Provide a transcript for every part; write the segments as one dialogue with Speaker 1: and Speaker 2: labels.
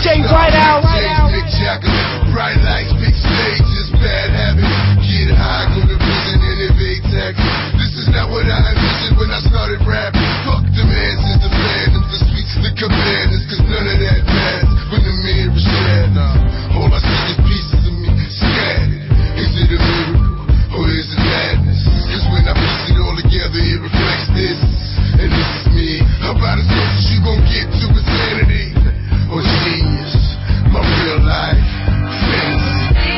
Speaker 1: DJ Whiteout.
Speaker 2: Bright lights, big stages, bad habits. Get high, go to prison and evade taxes. This is not what I envisioned when I started rapping. Fuck the answers, the phantoms, the sweets, the cabanas, cause none of that matters when the mirror is shattered. All I see is pieces of me scattered. Is it a miracle or is it madness? Cause when I piece it all together, it reflects this. And this is me. How about as close as you gon' get to insanity or genius? My real life fantasy.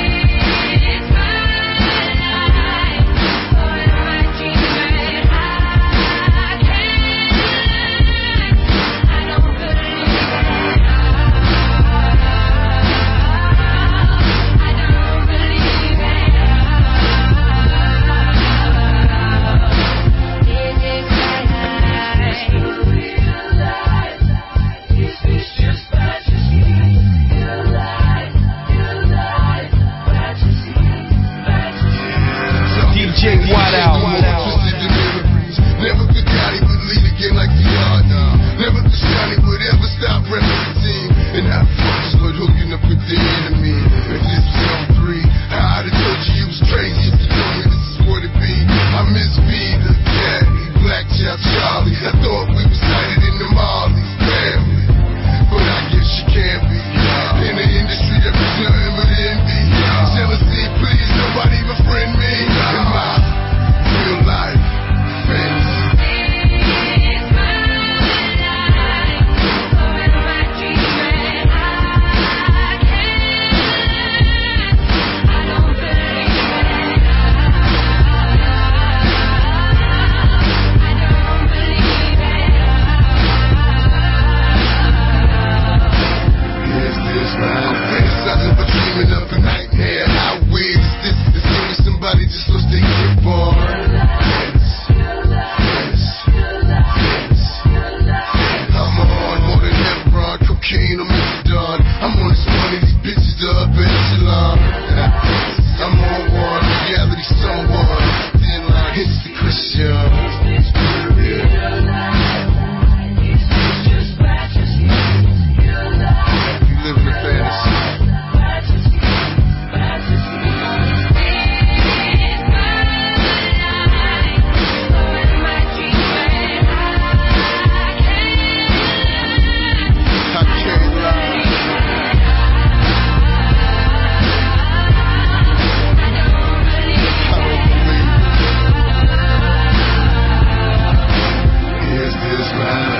Speaker 1: DJ Whiteout.
Speaker 2: Never could Johnny would lead a game like VR. Never could Johnny would ever stop repping the team. And I fucked start hooking up with the enemy. If this was on 3, I'd have told you was crazy if you told me this is what it be. I miss B, the caddy, Black Child Charlie. I thought we was sighted in the Marley's family, but I guess you can't be. In the industry there was nothing but envy, jealousy, please nobody befriend me. In my real life fantasy. Just lost their grip on. I'm on more than ever on cocaine or methadone. I'm on this money, these bitches the upper echelon. I'm on one, reality someone. Thin line, hits the Christian. You live in a fantasy. Is this right?